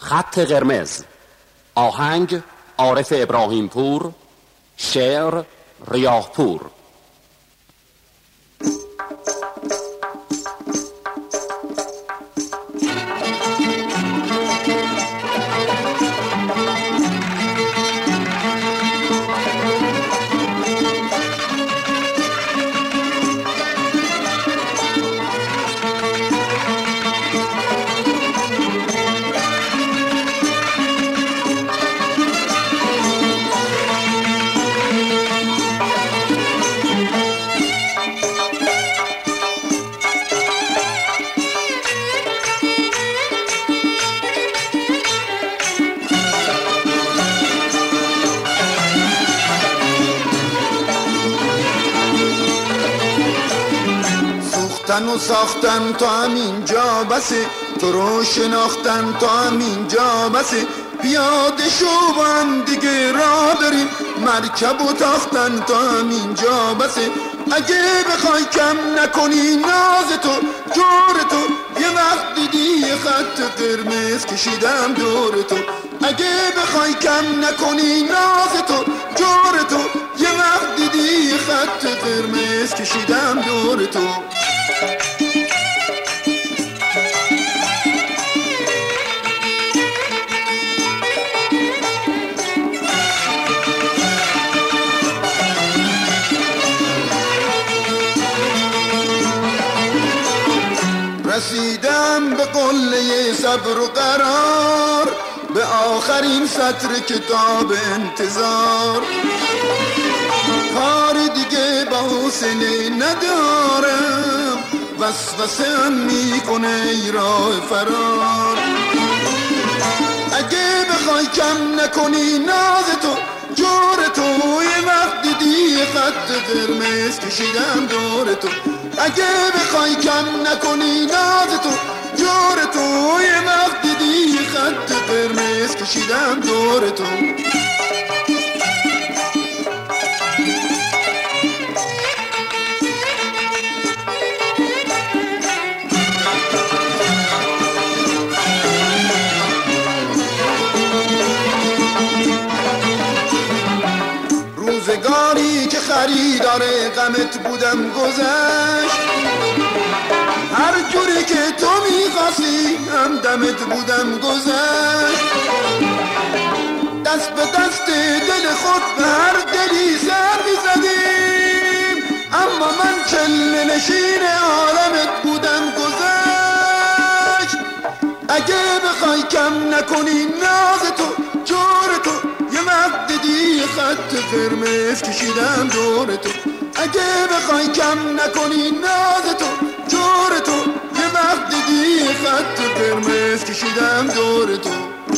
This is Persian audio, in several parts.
خط قرمز. آهنگ عارف ابراهیم پور، شعر ریاح پور. و ساختن تا همینجا بسه، تو رو شناختن تا همینجا بسه. پیاده شو با هم دیگه راه بریم، مرکب و تاختن تا همینجا بسه. اگه بخوای کم نکنی ناز تو جور تو، یه وقت دیدی یه خط قرمز کشیدم دور تو. اگه بخوای کم نکنی ناز تو جور تو، یه وقت دیدی یه خط قرمز کشیدم دور تو. رسیدم به قله صبر و قرار، به آخرین سطر کتاب انتظار. کار دیگه با حوصله ندارم، وسوسه هم میکنه ای راه فرار. اگه بخوای کم نکنی ناز تو جور تو، یه وقت دیدی خط قرمز کشیدم دور تو. اگه بخوای کم نکنی ناز تو جور تو، یه وقت دیدی خط قرمز کشیدم دور تو. روزگاری که خریدار غمت بودم گذشت، هر جوری که تو میخواستی همدمت بودم گذشت. دست به دست دل خود به هر دلی سر میزدیم، اما من چله نشین عالمت بودم گذشت. اگه بخوای کم نکنی ناز تو جور تو، یه وقت دیدی خط قرمز کشیدم دور تو. اگه بخوای کم نکنی ناز تو جور تو، یه وقت دیدی خط قرمز کشیدم دور تو.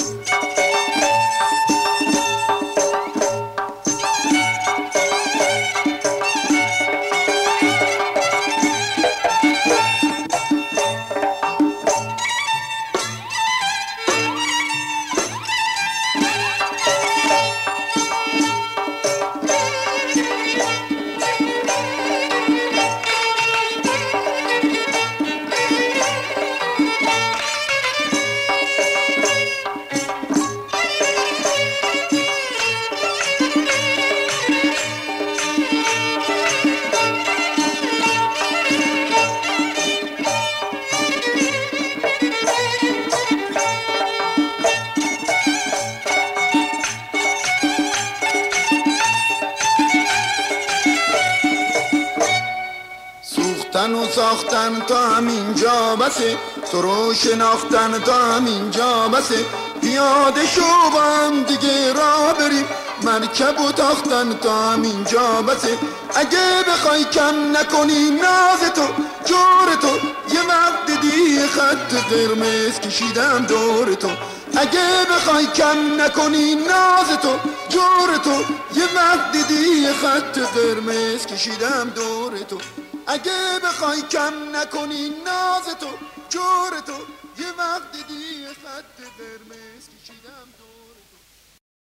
و ساختن تا همینجا بسه، تو رو شناختن تا همینجا بسه. پیاده شو با هم دیگه راه بریم، مرکب و تاختن تا همینجا بسه. اگه بخوای کم نکنی ناز تو جور تو، یه وقت دیدی خط قرمز کشیدم دور تو. اگه بخوای کم نکنی ناز تو جور تو، یه وقت دیدی خط قرمز کشیدم دور تو. اگه بخوای کم نکنی ناز تو جور تو، یه وقت دیدی